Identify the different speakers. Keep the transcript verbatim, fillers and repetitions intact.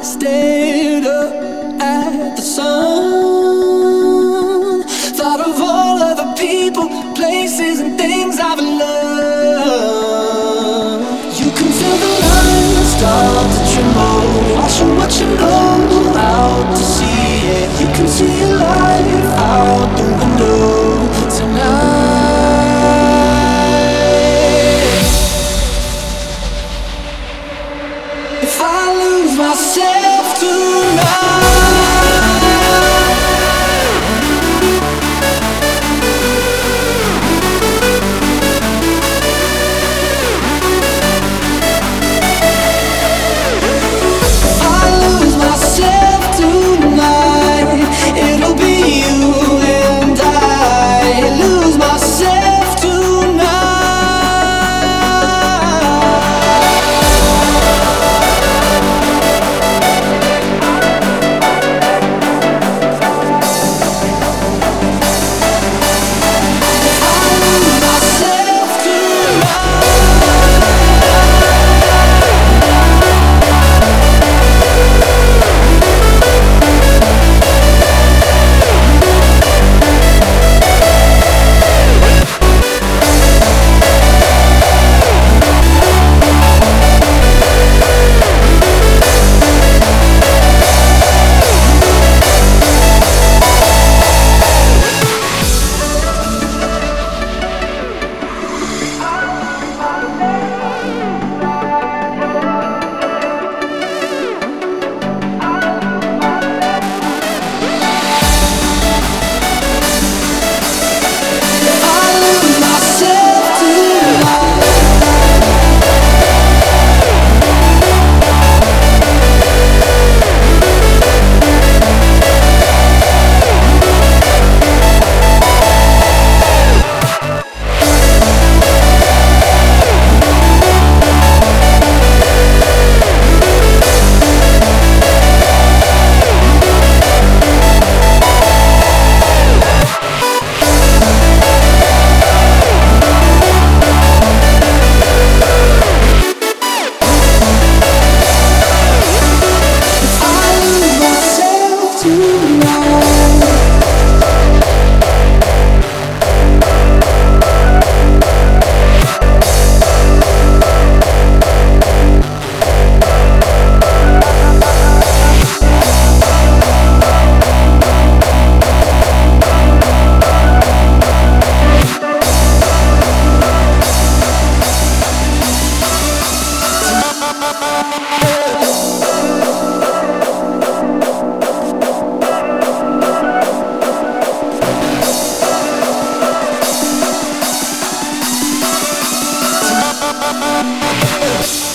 Speaker 1: stared up at the sun. Thought of all of the people, places, and things I've loved. You can feel the lines start to tremble, watching what you know out to see it. You can see your life out the window tonight. If I lose myself tonight, it'll be you and I. Lose myself tonight.